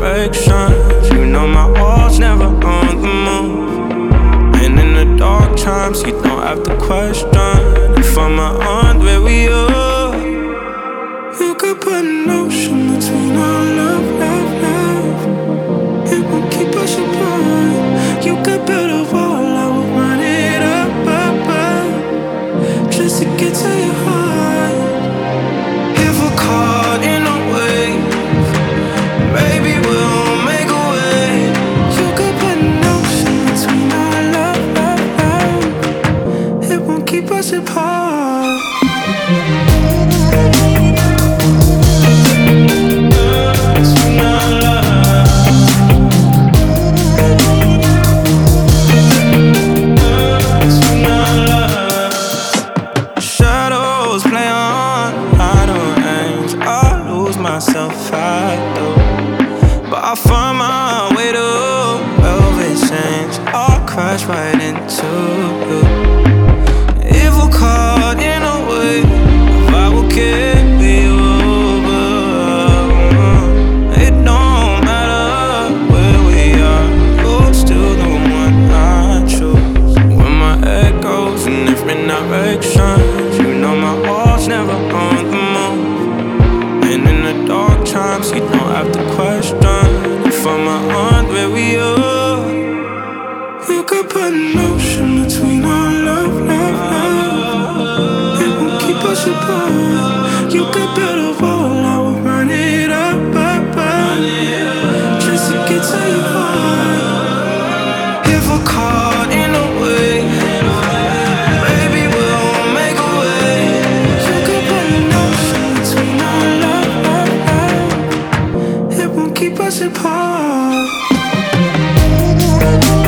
directions. You know my walls never on the move. And in the dark times, you don't have to question if I'm on where we are. You could put an ocean between our love, love, love. It won't keep us apart. You could build a wall, I will run it up, up, up, just to get to your heart. If we're caught in a wave, maybe we'll make a way. You could put an ocean between our love, love, love. It won't keep us apart. Shadows play on idle aims. I lose myself, I do. But I find my way to velvet chains. I'll crash right into you. If we're caught in a wave, I will carry you over. It don't matter where we are, you're still the one I choose. When my head goes in different directions, you know my walls never on the move. And in the dark times, you don't have to question if I'm on where we are. You could put an ocean between our love, love, love. It won't keep us apart. You could build a wall, I will run it up, up, up, just to get to your heart. If we're caught in a wave, maybe we'll make a way. You could put an ocean between our love, love, love. It won't keep us apart.